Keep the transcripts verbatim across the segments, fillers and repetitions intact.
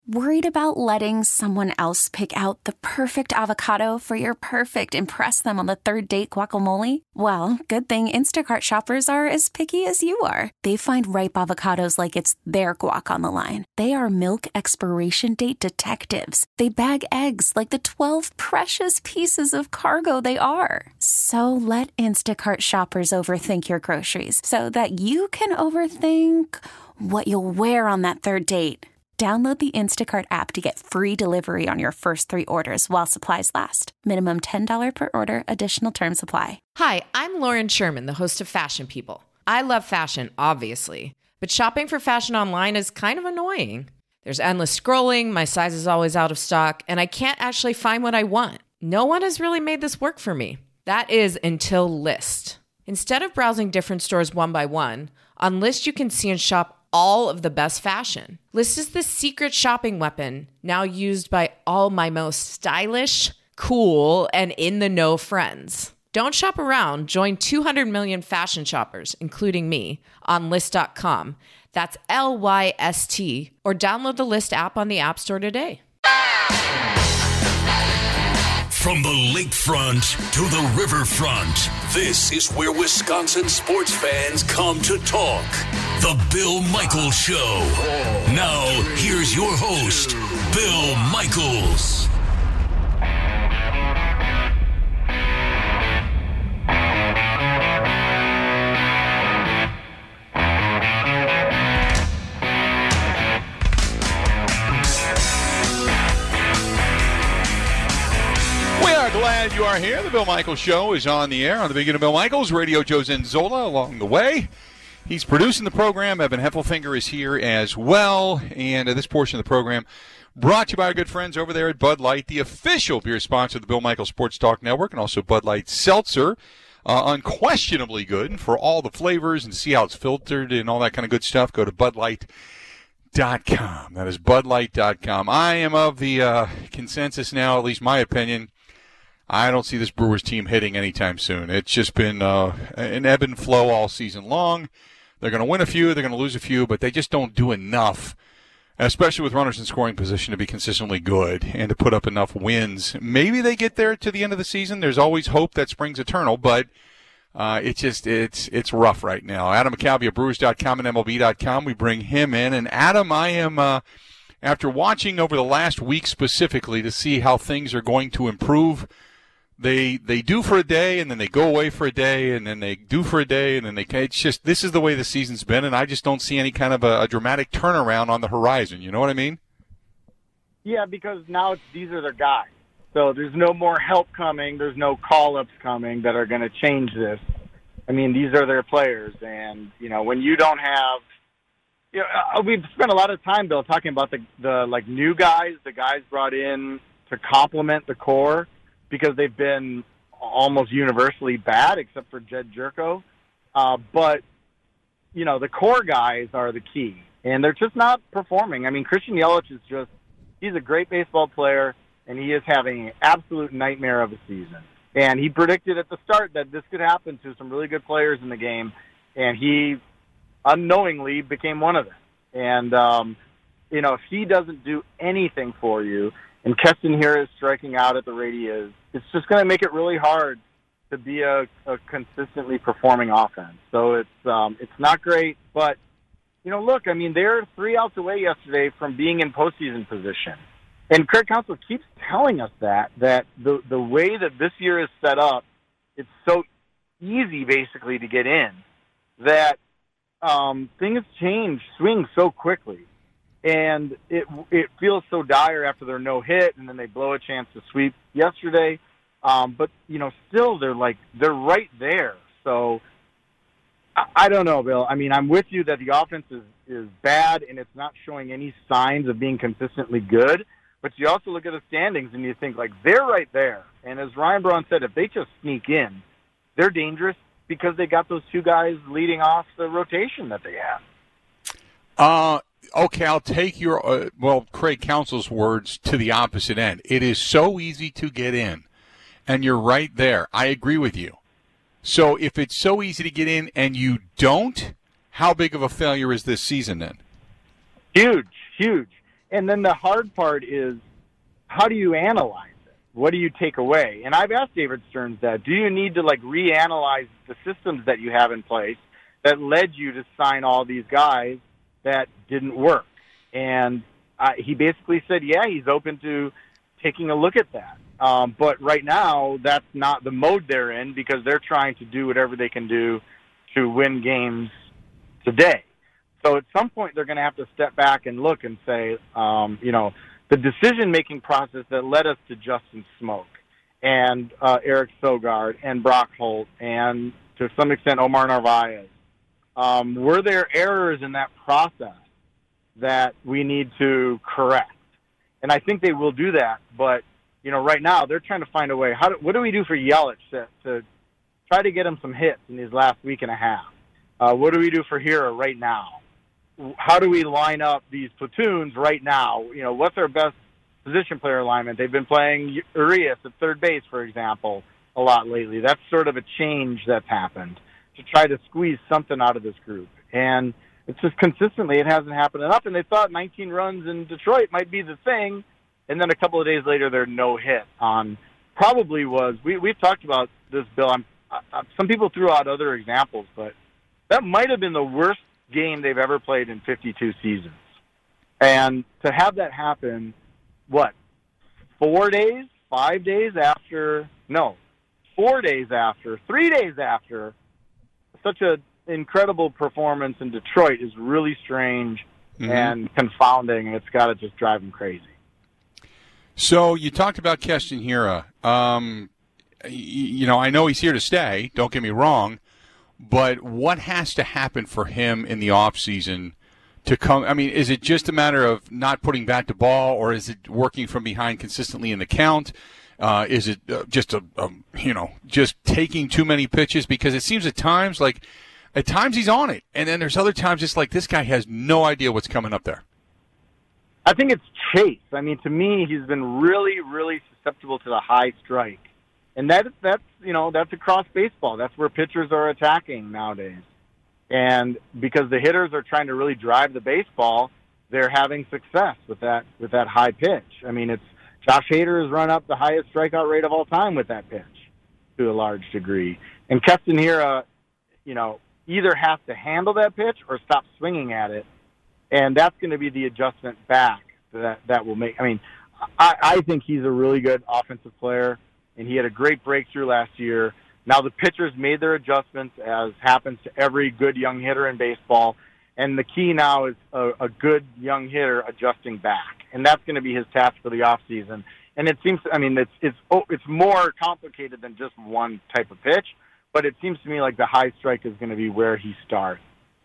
Worried about letting someone else pick out the perfect avocado for your perfect impress them on the third date guacamole? Well, good thing Instacart shoppers are as picky as you are. They find ripe avocados like it's their guac on the line. They are milk expiration date detectives. They bag eggs like the twelve precious pieces of cargo they are. So let Instacart shoppers overthink your groceries so that you can overthink what you'll wear on that third date. Download the Instacart app to get free delivery on your first three orders while supplies last. Minimum ten dollars per order. Additional terms apply. Hi, I'm Lauren Sherman, the host of Fashion People. I love fashion, obviously, but shopping for fashion online is kind of annoying. There's endless scrolling, my size is always out of stock, and I can't actually find what I want. No one has really made this work for me. That is until Lyst. Instead of browsing different stores one by one, on Lyst you can see and shop all of the best fashion. Lyst is the secret shopping weapon now used by all my most stylish, cool, and in-the-know friends. Don't shop around. Join two hundred million fashion shoppers, including me, on Lyst dot com. That's L Y S T. Or download the Lyst app on the App Store today. From the lakefront to the riverfront, this is where Wisconsin sports fans come to talk. The Bill Michaels Show. Now, here's your host, Bill Michaels. Glad you are here. The Bill Michaels Show is on the air on the Big of Bill Michaels. Radio Joe Zenzola along the way. He's producing the program. Evan Heffelfinger is here as well. And uh, this portion of the program brought to you by our good friends over there at Bud Light, the official beer sponsor of the Bill Michaels Sports Talk Network, and also Bud Light Seltzer. Uh, unquestionably good. And for all the flavors and to see how it's filtered and all that kind of good stuff, go to Bud Light dot com. That is Bud Light dot com. I am of the uh, consensus now, at least my opinion, I don't see this Brewers team hitting anytime soon. It's just been uh, an ebb and flow all season long. They're going to win a few, they're going to lose a few, but they just don't do enough, especially with runners in scoring position, to be consistently good and to put up enough wins. Maybe they get there to the end of the season. There's always hope that springs eternal, but uh, it's just it's it's rough right now. Adam McCalvy of Brewers dot com and M L B dot com. We bring him in. And Adam, I am, uh, after watching over the last week specifically to see how things are going to improve, They they do for a day, and then they go away for a day, and then they do for a day, and then they – it's just – this is the way the season's been, and I just don't see any kind of a, a dramatic turnaround on the horizon. You know what I mean? Yeah, because now it's, these are their guys. So there's no more help coming. There's no call-ups coming that are going to change this. I mean, these are their players, and, you know, when you don't have – you know, we've spent a lot of time, Bill, talking about the, the, like, new guys, the guys brought in to complement the core, because they've been almost universally bad, except for Jed Jerko. Uh, but, you know, the core guys are the key, and they're just not performing. I mean, Christian Yelich is just – he's a great baseball player, and he is having an absolute nightmare of a season. And he predicted at the start that this could happen to some really good players in the game, and he unknowingly became one of them. And, um, you know, if he doesn't do anything for you – and Keston here is striking out at the radius, it's just going to make it really hard to be a, a consistently performing offense. So it's um, it's not great, but, you know, look, I mean, they're three outs away yesterday from being in postseason position. And Craig Counsell keeps telling us that, that the, the way that this year is set up, it's so easy, basically, to get in, that um, things change, swing so quickly. And it it feels so dire after their no-hit, and then they blow a chance to sweep yesterday. Um, but, you know, still they're like, they're right there. So I, I don't know, Bill. I mean, I'm with you that the offense is, is bad, and it's not showing any signs of being consistently good. But you also look at the standings, and you think, like, they're right there. And as Ryan Braun said, if they just sneak in, they're dangerous because they got those two guys leading off the rotation that they have. Uh Okay, I'll take your, uh, well, Craig Counsell's words to the opposite end. It is so easy to get in, and you're right there. I agree with you. So if it's so easy to get in and you don't, how big of a failure is this season then? Huge, huge. And then the hard part is, how do you analyze it? What do you take away? And I've asked David Stearns that. Do you need to, like, reanalyze the systems that you have in place that led you to sign all these guys that didn't work? And uh, he basically said, yeah, he's open to taking a look at that. Um, but right now, that's not the mode they're in because they're trying to do whatever they can do to win games today. So at some point, they're going to have to step back and look and say, um, you know, the decision-making process that led us to Justin Smoke and uh, Eric Sogard and Brock Holt and, to some extent, Omar Narvaez, um, were there errors in that process that we need to correct? And I think they will do that, but you know, right now they're trying to find a way. How do, what do we do for Yelich to, to try to get him some hits in his last week and a half? Uh, what do we do for Hira right now? How do we line up these platoons right now? You know, what's our best position player alignment? They've been playing Urias at third base, for example, a lot lately. That's sort of a change that's happened to try to squeeze something out of this group. And it's just consistently it hasn't happened enough. And they thought nineteen runs in Detroit might be the thing. And then a couple of days later, they're no hit on probably was, we, we've talked about this, Bill. I'm, I, some people threw out other examples, but that might have been the worst game they've ever played in fifty-two seasons. And to have that happen, what, four days, five days after, no, four days after, three days after such an incredible performance in Detroit is really strange mm-hmm. and confounding, and it's got to just drive them crazy. So you talked about Keston Hira. Um, you know, I know he's here to stay, don't get me wrong, but what has to happen for him in the offseason to come? I mean, is it just a matter of not putting bat to ball, or is it working from behind consistently in the count? Uh, is it uh, just, a, a, you know, just taking too many pitches? Because it seems at times like, at times he's on it, and then there's other times it's like this guy has no idea what's coming up there. I think it's chase. I mean, to me, he's been really, really susceptible to the high strike. And that, that's, you know, that's across baseball. That's where pitchers are attacking nowadays. And because the hitters are trying to really drive the baseball, they're having success with that, with that high pitch. I mean, it's Josh Hader has run up the highest strikeout rate of all time with that pitch to a large degree. And Keston Hira, you know, either has to handle that pitch or stop swinging at it. And that's going to be the adjustment back that that will make. I mean, I, I think he's a really good offensive player, and he had a great breakthrough last year. Now the pitchers made their adjustments, as happens to every good young hitter in baseball, and the key now is a, a good young hitter adjusting back, and that's going to be his task for the offseason. And it seems, I mean, it's it's oh, it's more complicated than just one type of pitch, but it seems to me like the high strike is going to be where he starts.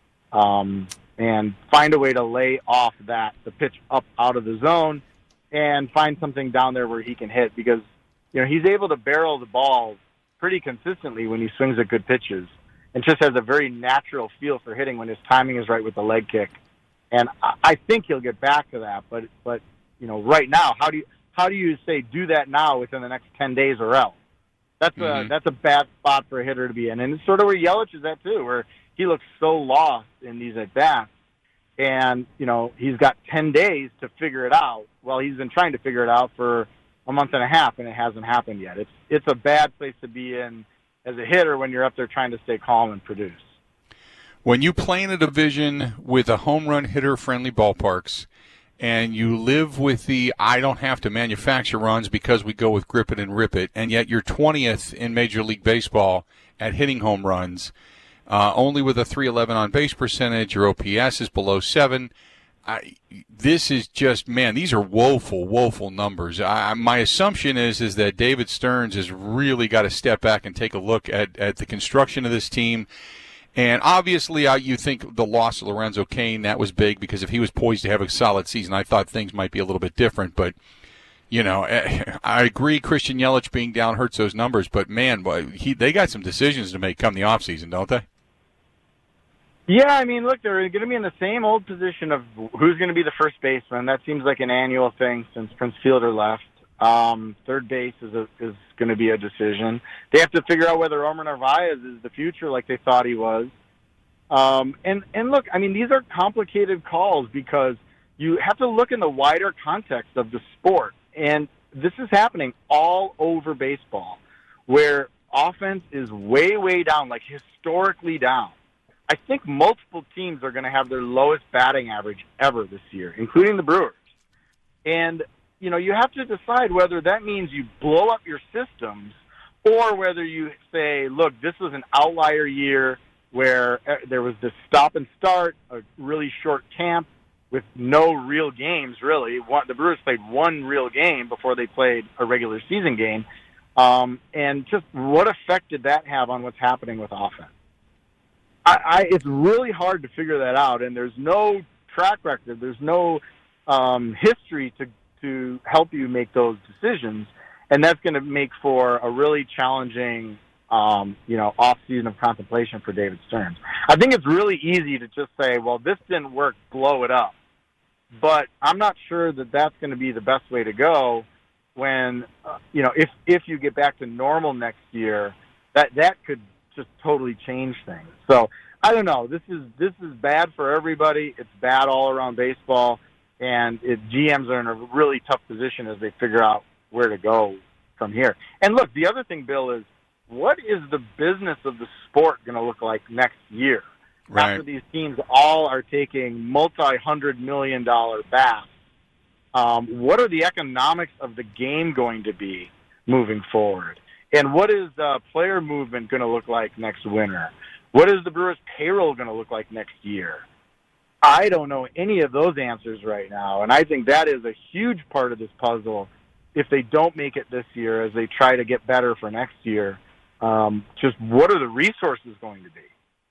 Um, and find a way to lay off that, the pitch up out of the zone, and find something down there where he can hit, because, you know, he's able to barrel the ball pretty consistently when he swings at good pitches, and just has a very natural feel for hitting when his timing is right with the leg kick. And I, I think he'll get back to that, but, but, you know, right now, how do you, how do you say do that now within the next ten days or else? That's mm-hmm. a, that's a bad spot for a hitter to be in. And it's sort of where Yelich is at too, where he looks so lost in these at-bats, and, you know, he's got ten days to figure it out. Well, he's been trying to figure it out for a month and a half, and it hasn't happened yet. It's it's a bad place to be in as a hitter when you're up there trying to stay calm and produce. When you play in a division with a home run hitter-friendly ballparks, and you live with the I don't have to manufacture runs because we go with grip it and rip it, and yet you're twentieth in Major League Baseball at hitting home runs, Uh, only with a three eleven on-base percentage. Your O P S is below seven. I, this is just, man, these are woeful, woeful numbers. I, my assumption is is that David Stearns has really got to step back and take a look at, at the construction of this team. And obviously, uh, you think the loss of Lorenzo Cain, that was big, because if he was poised to have a solid season, I thought things might be a little bit different. But, you know, I agree Christian Yelich being down hurts those numbers. But, man, he, they got some decisions to make come the offseason, don't they? Yeah, I mean, look, they're going to be in the same old position of who's going to be the first baseman. That seems like an annual thing since Prince Fielder left. Um, third base is a, is going to be a decision. They have to figure out whether Omar Narvaez is the future like they thought he was. Um, and, and look, I mean, these are complicated calls because you have to look in the wider context of the sport. And this is happening all over baseball, where offense is way, way down, like historically down. I think multiple teams are going to have their lowest batting average ever this year, including the Brewers. And, you know, you have to decide whether that means you blow up your systems or whether you say, look, this was an outlier year where there was this stop and start, a really short camp with no real games, really. The Brewers played one real game before they played a regular season game. Um, and just what effect did that have on what's happening with offense? I, I, it's really hard to figure that out, and there's no track record. There's no um, history to, to help you make those decisions, and that's going to make for a really challenging Um, you know, off-season of contemplation for David Stearns. I think it's really easy to just say, well, this didn't work, blow it up. But I'm not sure that that's going to be the best way to go when, uh, you know, if if you get back to normal next year, that that could just totally change things. So I don't know. This is this is bad for everybody. It's bad all around baseball, and it, G Ms are in a really tough position as they figure out where to go from here. And look, the other thing, Bill, is what is the business of the sport going to look like next year? Right. After these teams all are taking multi-hundred million dollar baths, um, what are the economics of the game going to be moving forward? And what is uh, player movement going to look like next winter? What is the Brewers' payroll going to look like next year? I don't know any of those answers right now, and I think that is a huge part of this puzzle if they don't make it this year as they try to get better for next year. Um, just what are the resources going to be?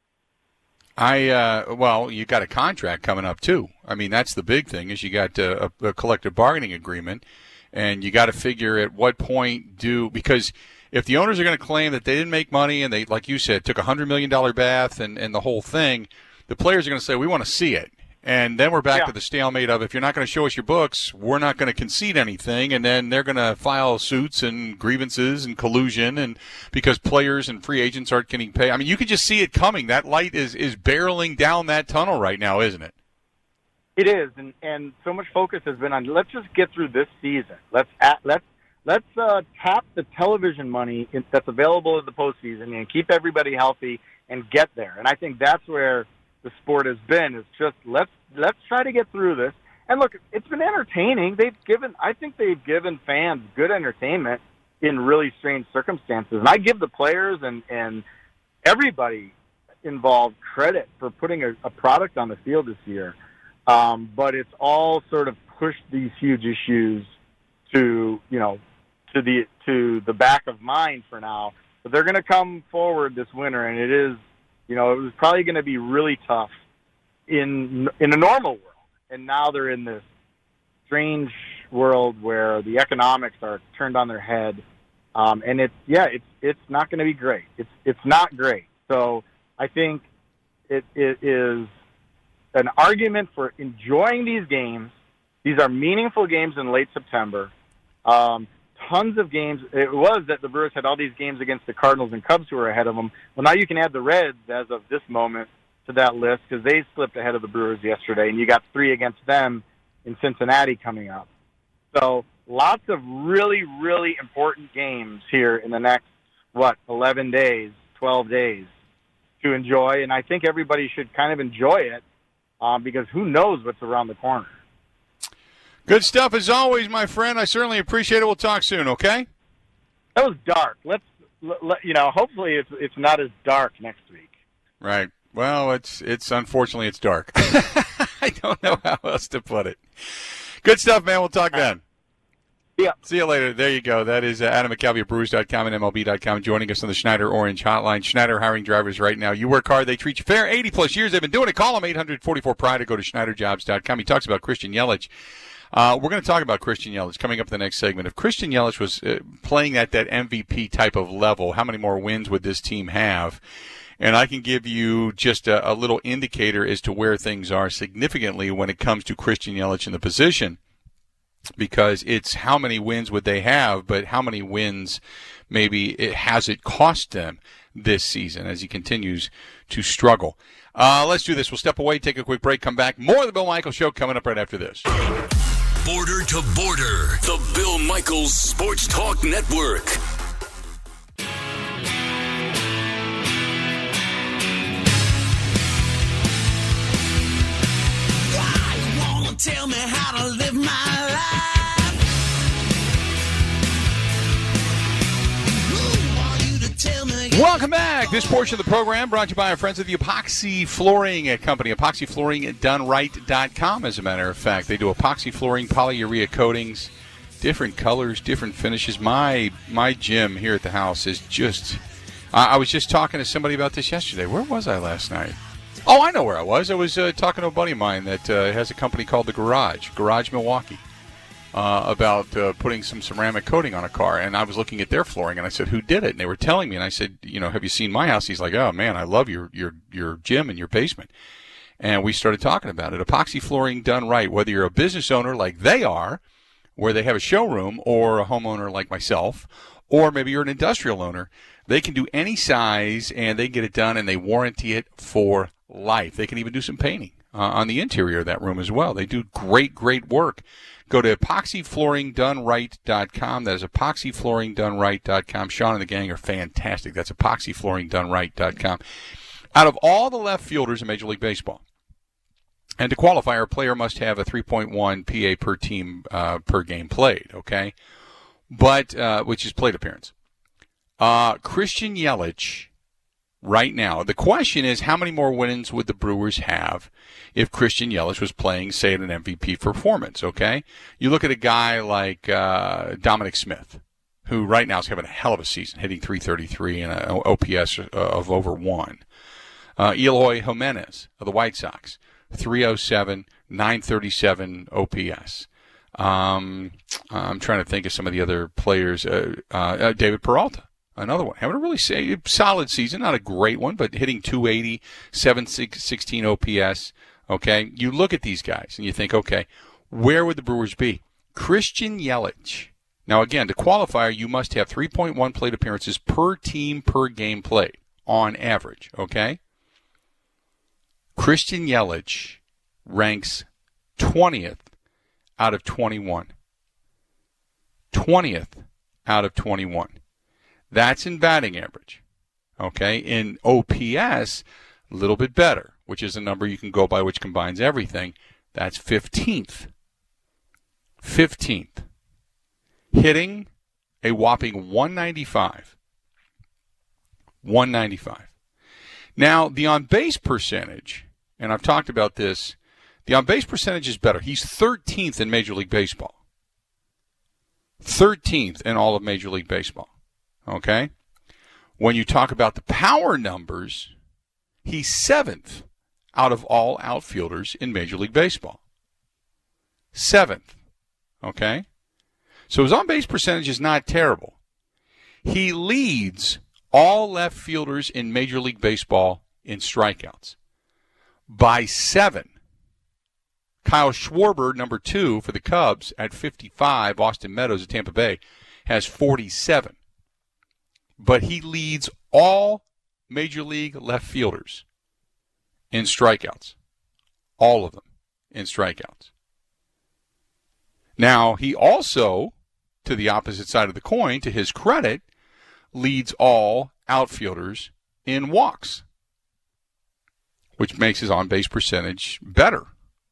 I uh, well, you got a contract coming up too. I mean, that's the big thing is you got uh, a, a collective bargaining agreement, and you got to figure at what point do because if the owners are going to claim that they didn't make money and they, like you said, took a hundred million dollar bath and, and the whole thing, the players are going to say we want to see it. And then we're back yeah. to the stalemate of if you're not going to show us your books, we're not going to concede anything. And then they're going to file suits and grievances and collusion and because players and free agents aren't getting paid. I mean, you can just see it coming. That light is, is barreling down that tunnel right now, isn't it? It is. And, and so much focus has been on let's just get through this season. Let's at, let's let's uh, tap the television money in, that's available in the postseason and keep everybody healthy and get there. And I think that's where the sport has been is just let's let's try to get through this. And look, it's been entertaining. They've given I think they've given fans good entertainment in really strange circumstances. And I give the players and, and everybody involved credit for putting a, a product on the field this year. Um, but it's all sort of pushed these huge issues to, you know, to the to the back of mind for now. But they're going to come forward this winter, and it is You know, it was probably going to be really tough in in a normal world, and now they're in this strange world where the economics are turned on their head, um, and it's yeah, it's it's not going to be great. It's it's not great. So I think it it is an argument for enjoying these games. These are meaningful games in late September. Um, Tons of games. It was that the Brewers had all these games against the Cardinals and Cubs who were ahead of them. Well, now you can add the Reds as of this moment to that list because they slipped ahead of the Brewers yesterday, and you got three against them in Cincinnati coming up. So lots of really, really important games here in the next, what, eleven days, twelve days to enjoy, and I think everybody should kind of enjoy it um, because who knows what's around the corner. Good stuff as always, my friend. I certainly appreciate it. We'll talk soon, okay? That was dark. Let's, let, you know, hopefully it's it's not as dark next week. Right. Well, it's it's unfortunately it's dark. I don't know how else to put it. Good stuff, man. We'll talk then. Yeah. See you later. There you go. That is uh, Adam McCalvy at Brewers dot com and M L B dot com joining us on the Schneider Orange Hotline. Schneider hiring drivers right now. You work hard. They treat you fair. eighty-plus years they've been doing it. Call them eight hundred forty-four pride or go to Schneider Jobs dot com. He talks about Christian Yelich. Uh, we're going to talk about Christian Yelich coming up in the next segment. If Christian Yelich was uh, playing at that M V P type of level, how many more wins would this team have? And I can give you just a, a little indicator as to where things are significantly when it comes to Christian Yelich in the position. because it's how many wins would they have, but how many wins maybe it has it cost them this season as he continues to struggle. Uh, let's do this. We'll step away, take a quick break, come back. More of the Bill Michaels Show coming up right after this. Border to Border, the Bill Michaels Sports Talk Network. Why you wanna tell me how to live my life? Welcome back. This portion of the program brought to you by our friends at the Epoxy Flooring Company, epoxy flooring done right dot com, as a matter of fact. They do epoxy flooring, polyurea coatings, different colors, different finishes. My my gym here at the house is just, I, I was just talking to somebody about this yesterday. Where was I last night? Oh, I know where I was. I was uh, talking to a buddy of mine that uh, has a company called The Garage, Garage Milwaukee. Uh, about uh, putting some ceramic coating on a car, and I was looking at their flooring, and I said, "Who did it?" And they were telling me, and I said, "You know, have you seen my house?" He's like, "Oh man, I love your your your gym and your basement." And we started talking about it. Epoxy flooring done right. Whether you're a business owner like they are, where they have a showroom, or a homeowner like myself, or maybe you're an industrial owner, they can do any size, and they get it done, and they warranty it for life. They can even do some painting uh, on the interior of that room as well. They do great, great work. Go to epoxy flooring done right dot com. That is epoxy flooring done right dot com. Sean and the gang are fantastic. That's epoxy flooring done right dot com. Out of all the left fielders in Major League Baseball, and to qualify, a player must have a three point one P A per team uh, per game played, okay? But, uh, which is plate appearance. Uh, Christian Yelich, right now, the question is, how many more wins would the Brewers have if Christian Yelich was playing, say, at an M V P performance, okay? You look at a guy like uh, Dominic Smith, who right now is having a hell of a season, hitting three thirty-three and an O P S of over one. Uh, Eloy Jimenez of the White Sox, three oh seven, nine thirty-seven O P S. Um, I'm trying to think of some of the other players. Uh, uh, David Peralta. Another one. Having a really say, solid season. Not a great one, but hitting two eighty, seven sixteen O P S. Okay? You look at these guys and you think, okay, where would the Brewers be? Christian Yelich. Now, again, to qualify, you must have three point one plate appearances per team per game played on average. Okay? Christian Yelich ranks twentieth out of twenty-one. twentieth out of twenty-one. That's in batting average. Okay? In O P S, a little bit better, which is a number you can go by which combines everything. That's fifteenth. fifteenth. Hitting a whopping one ninety-five. one ninety-five. Now, the on-base percentage, and I've talked about this, the on-base percentage is better. He's thirteenth in Major League Baseball. thirteenth in all of Major League Baseball. Okay? When you talk about the power numbers, he's seventh out of all outfielders in Major League Baseball. Seventh. Okay? So his on-base percentage is not terrible. He leads all left fielders in Major League Baseball in strikeouts by seven. Kyle Schwarber, number two for the Cubs at fifty-five. Austin Meadows at Tampa Bay has forty-seven. But he leads all Major League left fielders in strikeouts. All of them in strikeouts. Now, he also, to the opposite side of the coin, to his credit, leads all outfielders in walks, which makes his on-base percentage better.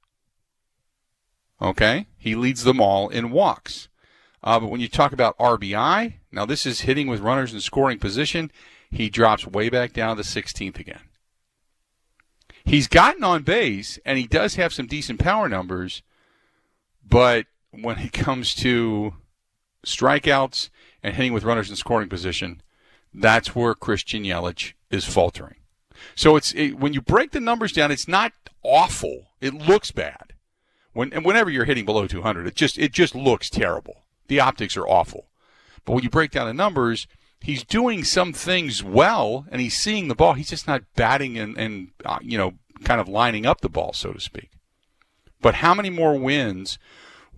Okay? He leads them all in walks. Uh, but when you talk about R B I, now this is hitting with runners in scoring position, he drops way back down to sixteenth again. He's gotten on base, and he does have some decent power numbers, but when it comes to strikeouts and hitting with runners in scoring position, that's where Christian Yelich is faltering. So it's it, when you break the numbers down, it's not awful. It looks bad. When and whenever you're hitting below two hundred, it just it just looks terrible. The optics are awful. But when you break down the numbers, he's doing some things well, and he's seeing the ball. He's just not batting and, and uh, you know, kind of lining up the ball, so to speak. But how many more wins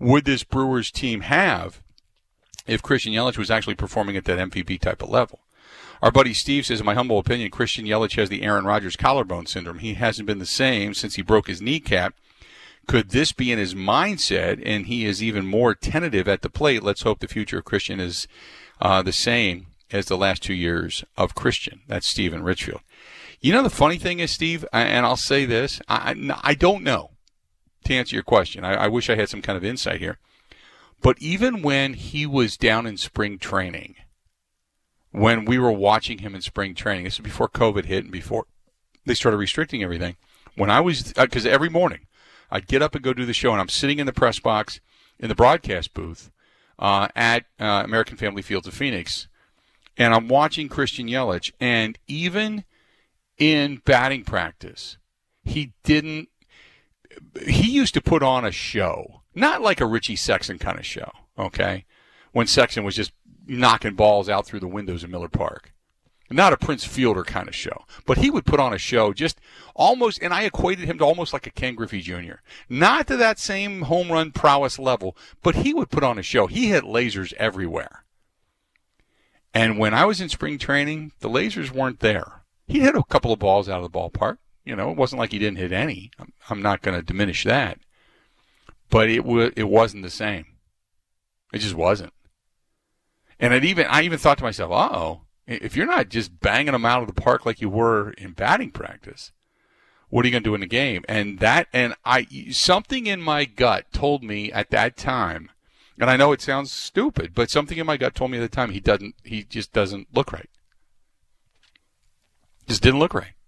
would this Brewers team have if Christian Yelich was actually performing at that M V P type of level? Our buddy Steve says, in my humble opinion, Christian Yelich has the Aaron Rodgers collarbone syndrome. He hasn't been the same since he broke his kneecap. Could this be in his mindset, and he is even more tentative at the plate? Let's hope the future of Christian is uh, the same as the last two years of Christian. That's Steve in Richfield. You know, the funny thing is, Steve, and I'll say this, I, I don't know, to answer your question. I, I wish I had some kind of insight here. But even when he was down in spring training, when we were watching him in spring training, this was before COVID hit and before they started restricting everything, when I was, because every morning I'd get up and go do the show, and I'm sitting in the press box in the broadcast booth uh, at uh, American Family Fields of Phoenix, and I'm watching Christian Yelich, and even in batting practice, he didn't, he used to put on a show, not like a Richie Sexson kind of show, okay, when Sexson was just knocking balls out through the windows in Miller Park. Not a Prince Fielder kind of show. But he would put on a show just almost, and I equated him to almost like a Ken Griffey Junior Not to that same home run prowess level, but he would put on a show. He hit lasers everywhere. And when I was in spring training, the lasers weren't there. He hit a couple of balls out of the ballpark. You know, it wasn't like he didn't hit any. I'm, I'm not going to diminish that. But it w- it wasn't the same. It just wasn't. And it even I even thought to myself, uh-oh, if you're not just banging them out of the park like you were in batting practice, what are you going to do in the game? And that, and I, something in my gut told me at that time, and I know it sounds stupid, but something in my gut told me at the time he doesn't, he just doesn't look right. Just didn't look right.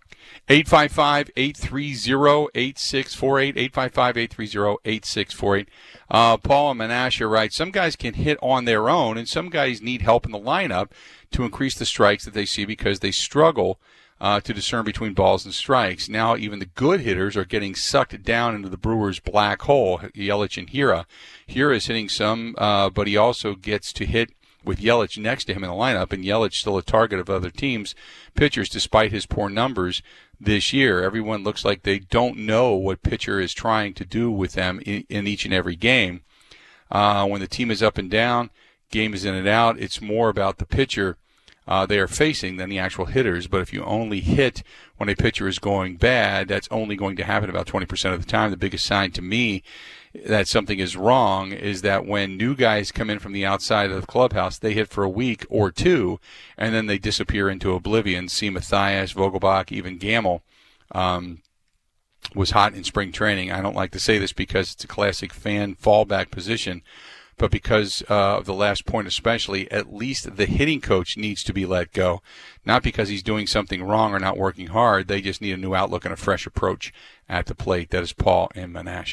eight five five, eight three zero, eight six four eight, eight five five, eight three zero, eight six four eight. Uh, Paul and Menasha writes, some guys can hit on their own, and some guys need help in the lineup to increase the strikes that they see because they struggle uh, to discern between balls and strikes. Now even the good hitters are getting sucked down into the Brewers' black hole, Yelich and Hira. Hira is hitting some, uh, but he also gets to hit with Yelich next to him in the lineup, and Yelich still a target of other teams' pitchers despite his poor numbers this year. Everyone looks like they don't know what pitcher is trying to do with them in, in each and every game. Uh, when the team is up and down, game is in and out, it's more about the pitcher uh, they are facing than the actual hitters. But if you only hit when a pitcher is going bad, that's only going to happen about twenty percent of the time. The biggest sign to me that something is wrong is that when new guys come in from the outside of the clubhouse, they hit for a week or two, and then they disappear into oblivion. See Matthias, Vogelbach, even Gamel um, was hot in spring training. I don't like to say this because it's a classic fan fallback position, but because uh, of the last point especially, at least the hitting coach needs to be let go. Not because he's doing something wrong or not working hard. They just need a new outlook and a fresh approach at the plate. That is Paul and Menasha.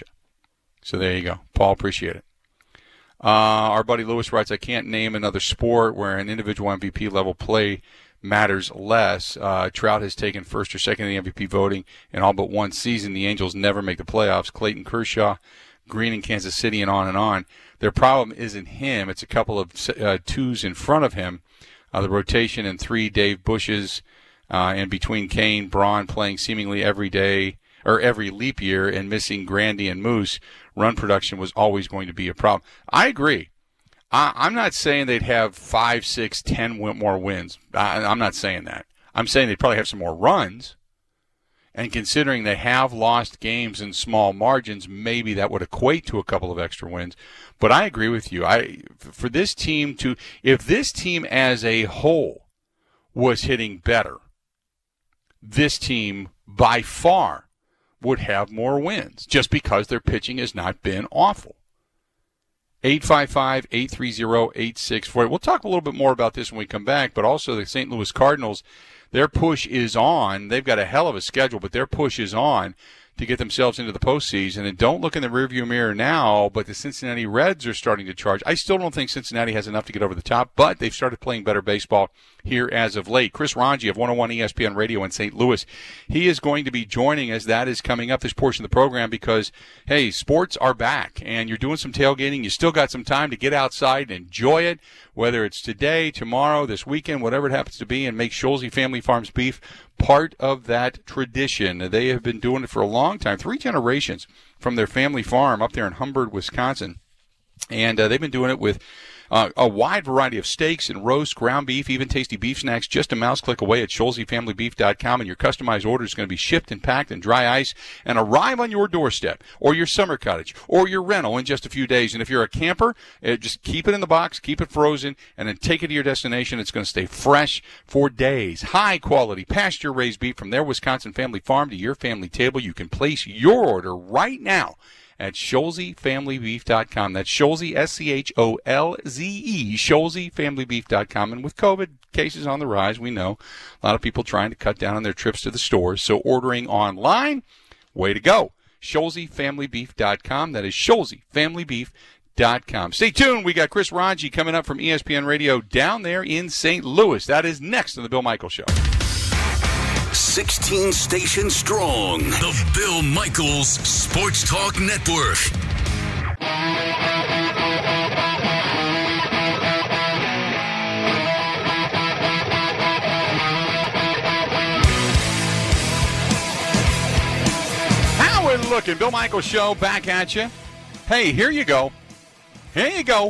So there you go. Paul, appreciate it. Uh, our buddy Lewis writes, I can't name another sport where an individual M V P level play matters less. Uh, Trout has taken first or second in the M V P voting in all but one season. The Angels never make the playoffs. Clayton Kershaw, Green in Kansas City, and on and on. Their problem isn't him. It's a couple of uh, twos in front of him. Uh, the rotation and three Dave Bushes, uh, and between Kane, Braun playing seemingly every day or every leap year and missing Grandy and Moose, run production was always going to be a problem. I agree. I, I'm not saying they'd have five, six, ten win- more wins. I, I'm not saying that. I'm saying they'd probably have some more runs. And considering they have lost games in small margins, maybe that would equate to a couple of extra wins. But I agree with you. I for this team to, if this team as a whole was hitting better, this team by far would have more wins just because their pitching has not been awful. eight five five, eight three zero, eight six four eight. We'll talk a little bit more about this when we come back, but also the Saint Louis Cardinals, their push is on. They've got a hell of a schedule, but their push is on to get themselves into the postseason. And don't look in the rearview mirror now, but the Cincinnati Reds are starting to charge. I still don't think Cincinnati has enough to get over the top, but they've started playing better baseball here as of late. Chris Ranji of one oh one E S P N Radio in Saint Louis, he is going to be joining us. That is coming up, this portion of the program, because, hey, sports are back, and you're doing some tailgating. You still got some time to get outside and enjoy it. whether it's today, tomorrow, this weekend, whatever it happens to be, and make Scholze Family Farms beef part of that tradition. They have been doing it for a long time, three generations from their family farm up there in Humbird, Wisconsin. And uh, they've been doing it with uh, a wide variety of steaks and roast, ground beef, even tasty beef snacks, just a mouse click away at Scholze Family Beef dot com. And your customized order is going to be shipped and packed in dry ice and arrive on your doorstep or your summer cottage or your rental in just a few days. And if you're a camper, uh, just keep it in the box, keep it frozen, and then take it to your destination. It's going to stay fresh for days. High quality, pasture-raised beef from their Wisconsin family farm to your family table. You can place your order right now at Scholze Family Beef dot com. That's Scholze, S C H O L Z E, Scholze Family Beef dot com. And with COVID cases on the rise, we know a lot of people trying to cut down on their trips to the stores. So ordering online, way to go. Scholze Family Beef dot com. That is Scholze Family Beef dot com. Stay tuned. We got Chris Ranji coming up from E S P N Radio down there in Saint Louis. That is next on the Bill Michaels Show. sixteen stations strong. The Bill Michaels Sports Talk Network. How we looking? Bill Michaels Show back at you. Hey, here you go. Here you go.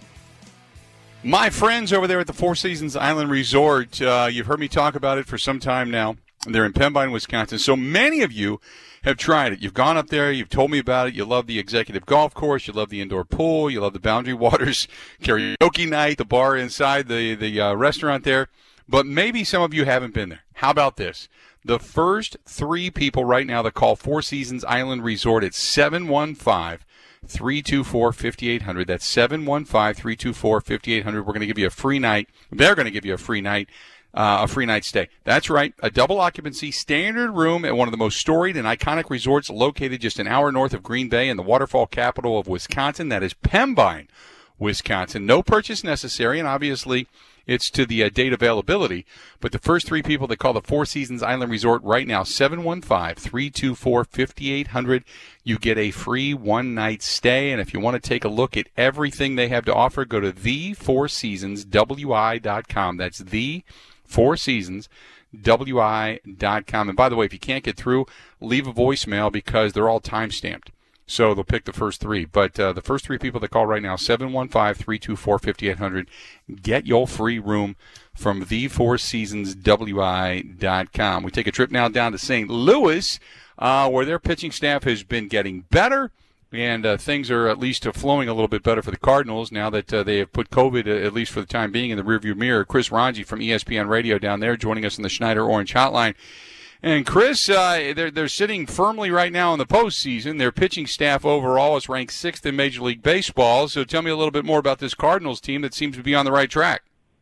My friends over there at the Four Seasons Island Resort, uh, you've heard me talk about it for some time now. They're in Pembine, Wisconsin. So many of you have tried it. You've gone up there. You've told me about it. You love the executive golf course. You love the indoor pool. You love the Boundary Waters karaoke night, the bar inside the, the uh, restaurant there. But maybe some of you haven't been there. How about this? The first three people right now that call Four Seasons Island Resort at seven one five, three two four, five eight zero zero. That's seven one five, three two four, five eight zero zero. We're going to give you a free night. They're going to give you a free night. Uh, a free night stay. That's right. A double occupancy standard room at one of the most storied and iconic resorts located just an hour north of Green Bay in the waterfall capital of Wisconsin. That is Pembine, Wisconsin. No purchase necessary, and obviously it's to the uh, date availability. But the first three people that call the Four Seasons Island Resort right now, seven one five, three two four, five eight zero zero, you get a free one-night stay. And if you want to take a look at everything they have to offer, go to the four seasons w i dot com. That's the Four Seasons W I dot com. And by the way, if you can't get through, leave a voicemail because they're all time-stamped. So they'll pick the first three. But uh, the first three people that call right now, seven one five, three two four, five eight zero zero, get your free room from the four seasons w i dot com. We take a trip now down to Saint Louis, uh, where their pitching staff has been getting better. And uh, things are at least uh, flowing a little bit better for the Cardinals now that uh, they have put COVID, uh, at least for the time being, in the rearview mirror. Chris Ranji from E S P N Radio down there joining us in the Schneider Orange Hotline. And, Chris, uh, they're, they're sitting firmly right now in the postseason. Their pitching staff overall is ranked sixth in Major League Baseball. So tell me a little bit more about this Cardinals team that seems to be on the right track.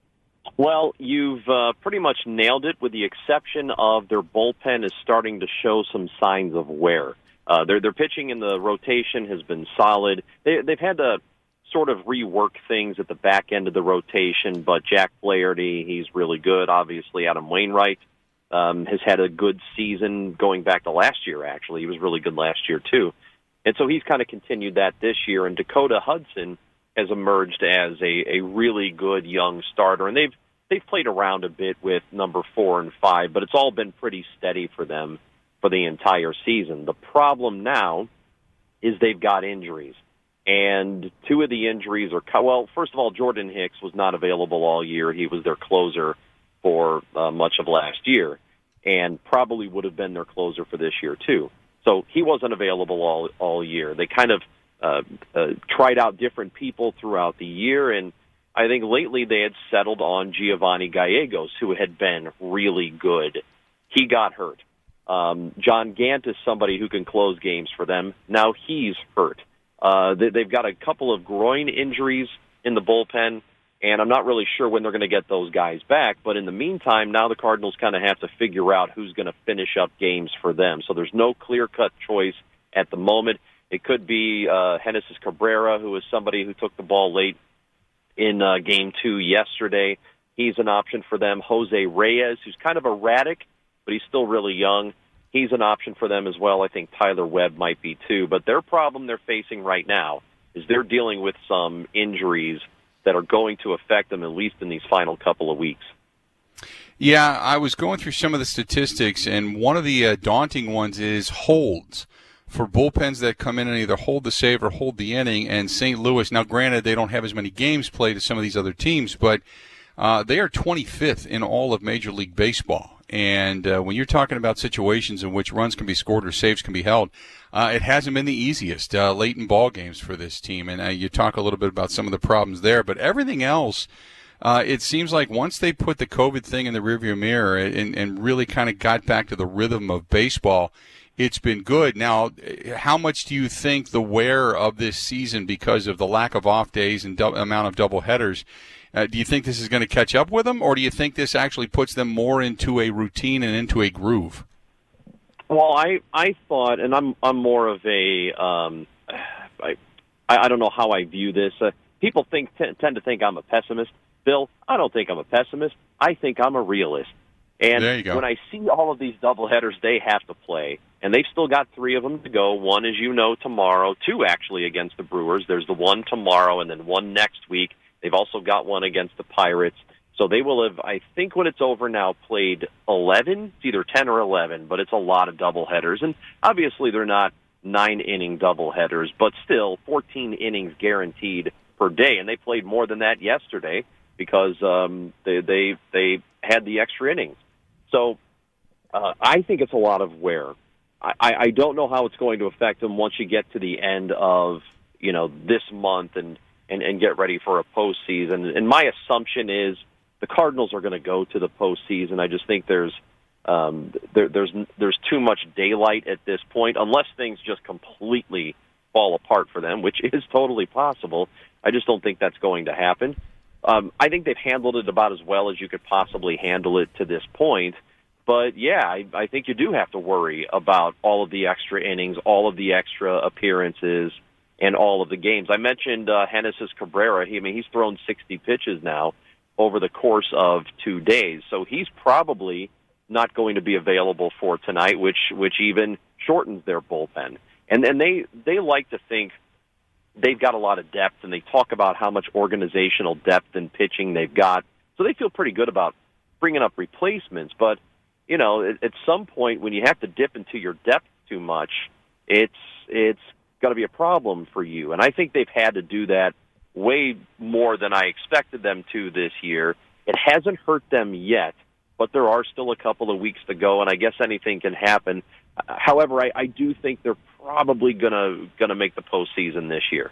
Well, you've uh, pretty much nailed it, with the exception of their bullpen is starting to show some signs of wear. Uh, their their pitching in the rotation has been solid. They, they've had to sort of rework things at the back end of the rotation, but Jack Flaherty, he's really good. Obviously, Adam Wainwright um, has had a good season going back to last year, actually. He was really good last year, too. And so he's kind of continued that this year. And Dakota Hudson has emerged as a, a really good young starter. And they've they've played around a bit with number four and five, but it's all been pretty steady for them for the entire season. The problem now is they've got injuries. And two of the injuries are, well, first of all, Jordan Hicks was not available all year. He was their closer for uh, much of last year, and probably would have been their closer for this year, too. So he wasn't available all, all year. They kind of uh, uh, tried out different people throughout the year, and I think lately they had settled on Giovanni Gallegos, who had been really good. He got hurt. Um, John Gant is somebody who can close games for them. Now he's hurt. Uh, they, they've got a couple of groin injuries in the bullpen, and I'm not really sure when they're going to get those guys back. But in the meantime, now the Cardinals kind of have to figure out who's going to finish up games for them. So there's no clear-cut choice at the moment. It could be uh, Genesis Cabrera, who is somebody who took the ball late in uh, game two yesterday. He's an option for them. Jose Reyes, who's kind of erratic, but he's still really young. He's an option for them as well. I think Tyler Webb might be too. But their problem they're facing right now is they're dealing with some injuries that are going to affect them, at least in these final couple of weeks. Yeah, I was going through some of the statistics, and one of the uh, daunting ones is holds for bullpens that come in and either hold the save or hold the inning. And Saint Louis, now granted they don't have as many games played as some of these other teams, but uh, they are twenty-fifth in all of Major League Baseball. And uh, when you're talking about situations in which runs can be scored or saves can be held, uh, it hasn't been the easiest uh, late in ball games for this team. And uh, you talk a little bit about some of the problems there, but everything else, uh, it seems like once they put the COVID thing in the rearview mirror and, and really kind of got back to the rhythm of baseball, it's been good. Now, how much do you think the wear of this season, because of the lack of off days and du- amount of double headers, Uh, do you think this is going to catch up with them, or do you think this actually puts them more into a routine and into a groove? Well, I I thought, and I'm I'm more of a um, I I don't know how I view this. Uh, people think t- tend to think I'm a pessimist. Bill, I don't think I'm a pessimist. I think I'm a realist. And there you go. When I see all of these doubleheaders they have to play, and they've still got three of them to go. One, as you know, tomorrow. Two actually against the Brewers. There's the one tomorrow, and then one next week. They've also got one against the Pirates. So they will have, I think when it's over now, played eleven. It's either ten or eleven, but it's a lot of doubleheaders. And obviously they're not nine-inning doubleheaders, but still fourteen innings guaranteed per day. And they played more than that yesterday because um, they, they, they had the extra innings. So uh, I think it's a lot of wear. I, I don't know how it's going to affect them once you get to the end of, you know, this month and And, and get ready for a postseason. And my assumption is the Cardinals are going to go to the postseason. I just think there's um, there, there's there's too much daylight at this point, unless things just completely fall apart for them, which is totally possible. I just don't think that's going to happen. Um, I think they've handled it about as well as you could possibly handle it to this point. But, yeah, I, I think you do have to worry about all of the extra innings, all of the extra appearances, and all of the games. I mentioned uh, Genesis Cabrera. He, I mean, he's thrown sixty pitches now over the course of two days. So he's probably not going to be available for tonight, which which even shortens their bullpen. And then they, they like to think they've got a lot of depth, and they talk about how much organizational depth and pitching they've got. So they feel pretty good about bringing up replacements. But, you know, at, at some point when you have to dip into your depth too much, it's it's got to be a problem for you. And I think they've had to do that way more than I expected them to this year. It hasn't hurt them yet, but there are still a couple of weeks to go, and I guess anything can happen. However, I, I do think they're probably gonna gonna make the postseason this year.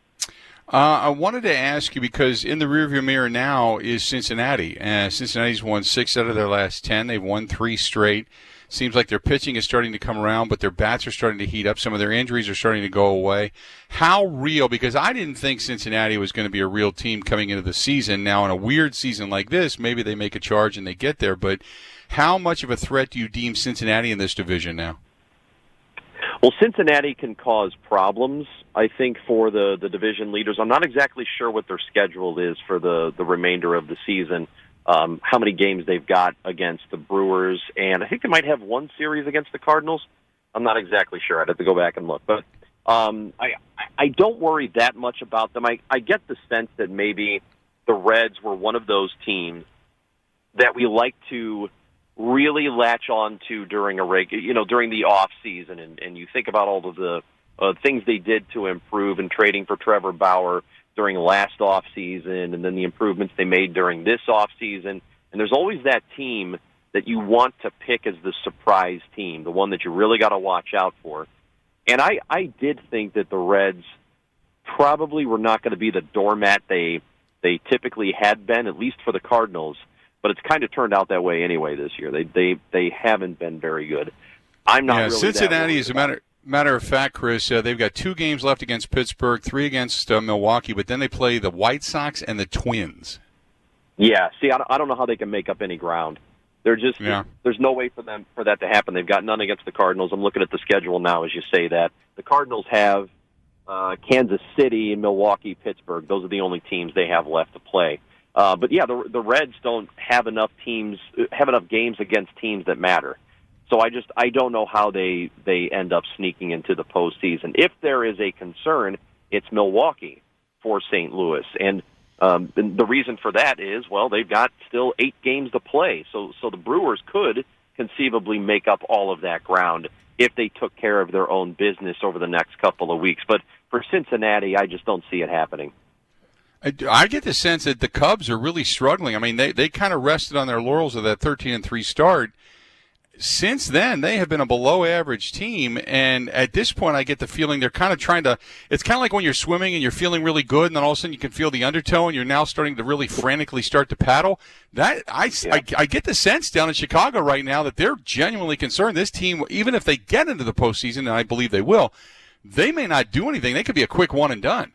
Uh, I wanted to ask you, because in the rearview mirror now is Cincinnati. Uh, Cincinnati's won six out of their last ten. They've won three straight. Seems like their pitching is starting to come around, but their bats are starting to heat up. Some of their injuries are starting to go away. How real, because I didn't think Cincinnati was going to be a real team coming into the season. Now, in a weird season like this, maybe they make a charge and they get there, but how much of a threat do you deem Cincinnati in this division now? Well, Cincinnati can cause problems, I think, for the, the division leaders. I'm not exactly sure what their schedule is for the, the remainder of the season. Um, how many games they've got against the Brewers, and I think they might have one series against the Cardinals. I'm not exactly sure. I'd have to go back and look. But um, I, I don't worry that much about them. I, I get the sense that maybe the Reds were one of those teams that we like to really latch on to during a reg, you know, during the off season, and, and you think about all of the uh, things they did to improve in trading for Trevor Bauer during last off season, and then the improvements they made during this off season. And there's always that team that you want to pick as the surprise team, the one that you really got to watch out for. And I, I did think that the Reds probably were not going to be the doormat they they typically had been, at least for the Cardinals. But it's kind of turned out that way anyway this year. They they they haven't been very good. I'm not yeah, really Cincinnati, as a matter matter of fact, Chris, uh, they've got two games left against Pittsburgh, three against uh, Milwaukee, but then they play the White Sox and the Twins. Yeah, see, I don't, I don't know how they can make up any ground. They're just yeah. There's no way for them for that to happen. They've got none against the Cardinals. I'm looking at the schedule now as you say that. The Cardinals have uh, Kansas City, Milwaukee, Pittsburgh. Those are the only teams they have left to play. Uh, but yeah, the the Reds don't have enough teams have enough games against teams that matter. So I just I don't know how they they end up sneaking into the postseason. If there is a concern, it's Milwaukee for Saint Louis. And Um, and the reason for that is, well, they've got still eight games to play. So, so the Brewers could conceivably make up all of that ground if they took care of their own business over the next couple of weeks. But for Cincinnati, I just don't see it happening. I, I get the sense that the Cubs are really struggling. I mean, they, they kind of rested on their laurels of that thirteen and three start. Since then, they have been a below-average team, and at this point, I get the feeling they're kind of trying to – it's kind of like when you're swimming and you're feeling really good, and then all of a sudden you can feel the undertow, and you're now starting to really frantically start to paddle. That I, yeah. I, I get the sense down in Chicago right now that they're genuinely concerned. This team, even if they get into the postseason, and I believe they will, they may not do anything. They could be a quick one and done.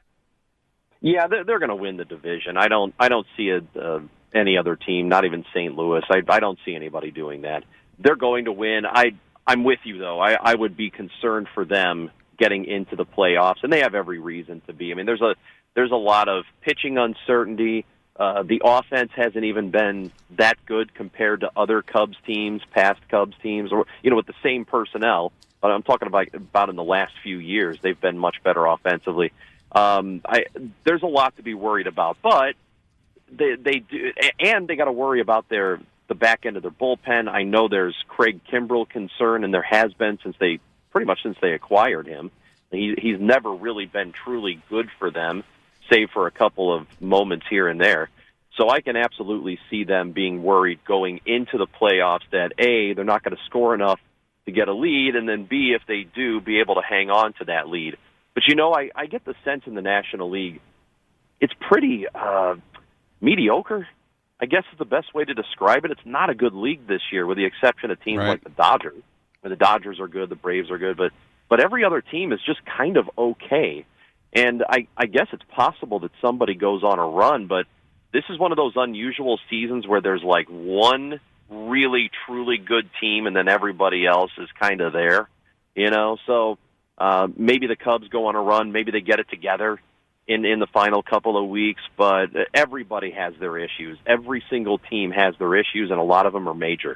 Yeah, they're, they're going to win the division. I don't I don't see a, uh, any other team, not even Saint Louis. I, I don't see anybody doing that. They're going to win. I, I'm with you, though. I, I would be concerned for them getting into the playoffs, and they have every reason to be. I mean, there's a there's a lot of pitching uncertainty. Uh, the offense hasn't even been that good compared to other Cubs teams, past Cubs teams, or you know, with the same personnel. But I'm talking about about in the last few years, they've been much better offensively. Um, I, there's a lot to be worried about, but they they do, and they got to worry about their. the back end of their bullpen. I know there's Craig Kimbrell concern, and there has been since they pretty much since they acquired him. He, he's never really been truly good for them, save for a couple of moments here and there. So I can absolutely see them being worried going into the playoffs that A, they're not going to score enough to get a lead, and then B, if they do, be able to hang on to that lead. But you know, I, I get the sense in the National League, it's pretty uh, mediocre. I guess is the best way to describe it. It's not a good league this year, with the exception of teams right. like the Dodgers. Where the Dodgers are good, the Braves are good, but but every other team is just kind of okay. And I, I guess it's possible that somebody goes on a run, but this is one of those unusual seasons where there's like one really, truly good team, and then everybody else is kind of there, you know? So uh, maybe the Cubs go on a run, maybe they get it together in, in the final couple of weeks, but everybody has their issues. Every single team has their issues, and a lot of them are major.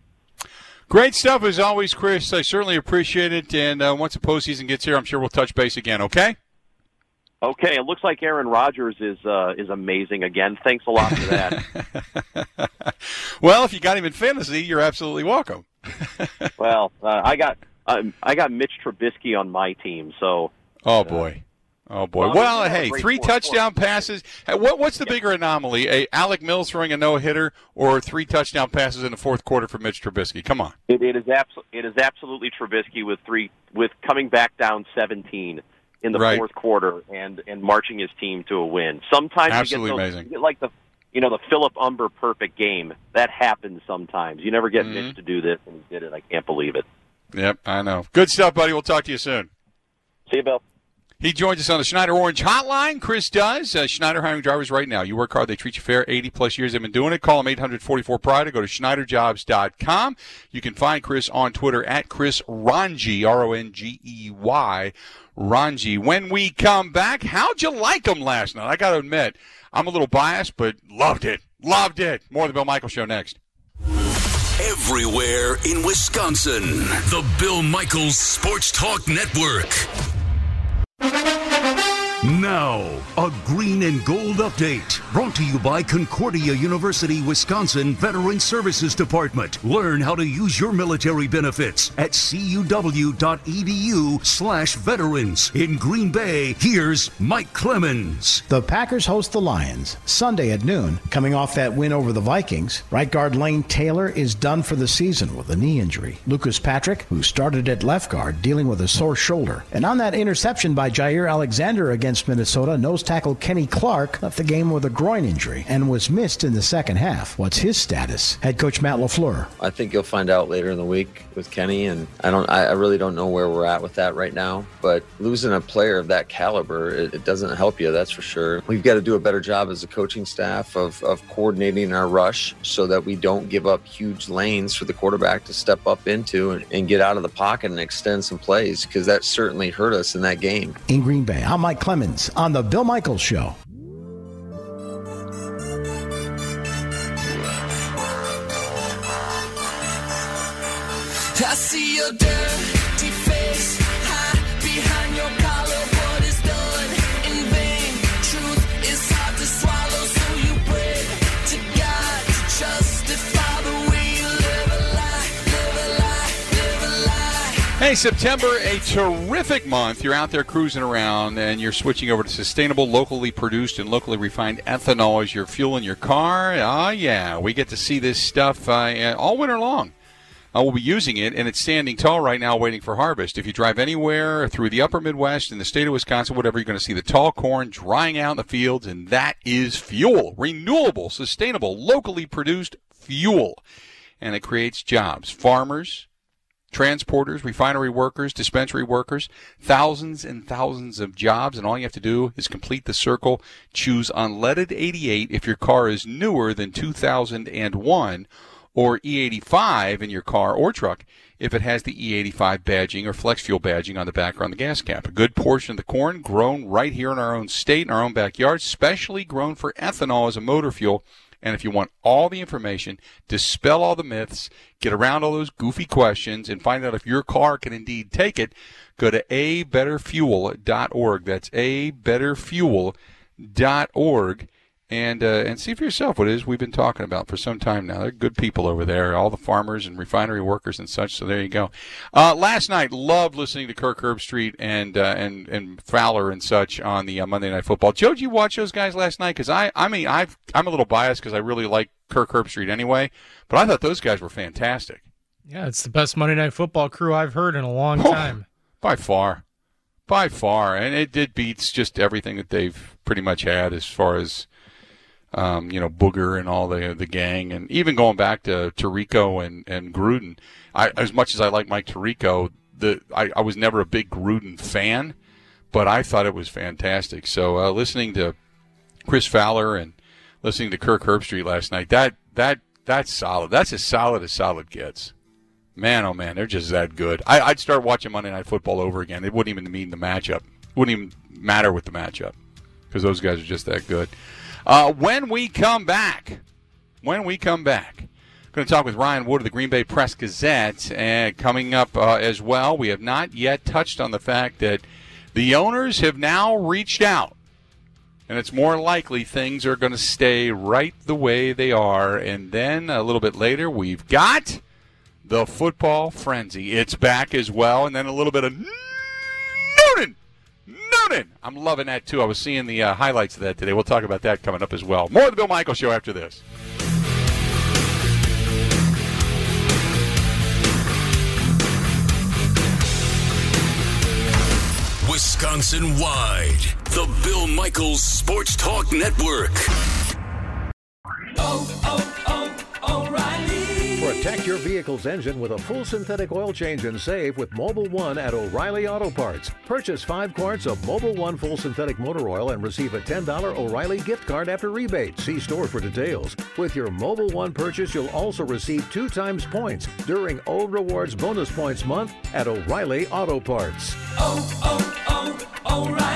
Great stuff as always, Chris. I certainly appreciate it, and uh, once the postseason gets here, I'm sure we'll touch base again, okay? Okay, it looks like Aaron Rodgers is uh, is amazing again. Thanks a lot for that. Well, if you got him in fantasy, you're absolutely welcome. well, uh, I got um, I got Mitch Trubisky on my team, so. Oh boy. Oh, boy. Well, well hey, three touchdown passes. What, what's the yeah. bigger anomaly, a Alec Mills throwing a no-hitter or three touchdown passes in the fourth quarter for Mitch Trubisky? Come on. It, it, is abso- it is absolutely Trubisky with three with coming back down seventeen in the right. fourth quarter and, and marching his team to a win. Sometimes absolutely you get those, amazing. You get like the you know the Philip Umber perfect game. That happens sometimes. You never get mm-hmm. Mitch to do this, and he did it. I can't believe it. Yep, I know. Good stuff, buddy. We'll talk to you soon. See you, Bill. He joins us on the Schneider Orange Hotline. Chris does. Uh, Schneider hiring drivers right now. You work hard, they treat you fair. eighty-plus years they've been doing it. Call them eight hundred forty-four Pride or go to Schneider Jobs dot com. You can find Chris on Twitter at Chris Rongi, R O N G E Y, Rongi. When we come back, how'd you like him last night? I got to admit, I'm a little biased, but loved it. Loved it. More of the Bill Michaels Show next. Everywhere in Wisconsin, the Bill Michaels Sports Talk Network. Now, a green and gold update brought to you by Concordia University, Wisconsin Veteran Services Department. Learn how to use your military benefits at cuw.edu slash veterans. In Green Bay, here's Mike Clemens. The Packers host the Lions Sunday at noon. Coming off that win over the Vikings, right guard Lane Taylor is done for the season with a knee injury. Lucas Patrick, who started at left guard, dealing with a sore shoulder. And on that interception by Jair Alexander against Minnesota, nose tackle Kenny Clark left the game with a groin injury and was missed in the second half. What's his status? Head coach Matt LaFleur. I think you'll find out later in the week with Kenny, and I don't. I really don't know where we're at with that right now. But losing a player of that caliber, it, it doesn't help you. That's for sure. We've got to do a better job as a coaching staff of of coordinating our rush so that we don't give up huge lanes for the quarterback to step up into and, and get out of the pocket and extend some plays, because that certainly hurt us in that game. In Green Bay, I'm Mike Clemens on the Bill Michaels Show. I see your dirty face, hide behind your collar. What is done in vain? Truth is hard to swallow. Hey, September, a terrific month. You're out there cruising around and you're switching over to sustainable, locally produced, and locally refined ethanol as your fuel in your car. Oh, yeah. We get to see this stuff uh, all winter long. Uh, we'll be using it, and it's standing tall right now waiting for harvest. If you drive anywhere through the upper Midwest, in the state of Wisconsin, whatever, you're going to see the tall corn drying out in the fields, and that is fuel. Renewable, sustainable, locally produced fuel. And it creates jobs. Farmers, transporters, refinery workers, dispensary workers, thousands and thousands of jobs, and all you have to do is complete the circle. Choose unleaded eighty-eight if your car is newer than two thousand one, or E eighty-five in your car or truck if it has the E eighty-five badging or flex fuel badging on the back or on the gas cap. A good portion of the corn grown right here in our own state, in our own backyard, specially grown for ethanol as a motor fuel. And if you want all the information, dispel all the myths, get around all those goofy questions, and find out if your car can indeed take it, go to a better fuel dot org. That's a better fuel dot org. And uh, and see for yourself what it is we've been talking about for some time now. They're good people over there, all the farmers and refinery workers and such. So there you go. Uh, last night, loved listening to Kirk Herbstreit and uh, and and Fowler and such on the uh, Monday Night Football. Joe, did you watch those guys last night? Because I I mean I've I'm a little biased because I really like Kirk Herbstreit anyway, but I thought those guys were fantastic. Yeah, it's the best Monday Night Football crew I've heard in a long time. By far, by far, and it it beats just everything that they've pretty much had as far as. Um, you know, Booger and all the the gang, and even going back to Tirico and, and Gruden. I, as much as I like Mike Tirico, the I, I was never a big Gruden fan, but I thought it was fantastic. So uh, listening to Chris Fowler and listening to Kirk Herbstreit last night, that that that's solid. That's as solid as solid gets. Man, oh man, they're just that good. I, I'd start watching Monday Night Football over again. It wouldn't even mean the matchup. It wouldn't even matter with the matchup because those guys are just that good. Uh, when we come back, when we come back, I'm going to talk with Ryan Wood of the Green Bay Press-Gazette. And coming up uh, as well, we have not yet touched on the fact that the owners have now reached out. And it's more likely things are going to stay right the way they are. And then a little bit later, we've got the football frenzy. It's back as well. And then a little bit of Noonan. Noonan. I'm loving that, too. I was seeing the uh, highlights of that today. We'll talk about that coming up as well. More of the Bill Michaels Show after this. Wisconsin-wide, the Bill Michaels Sports Talk Network. Oh, oh, oh, O'Reilly. Protect your vehicle's engine with a full synthetic oil change and save with Mobil one at O'Reilly Auto Parts. Purchase five quarts of Mobil one full synthetic motor oil and receive a ten dollars O'Reilly gift card after rebate. See store for details. With your Mobil one purchase, you'll also receive two times points during O Rewards Bonus Points Month at O'Reilly Auto Parts. Oh, oh, oh, O'Reilly.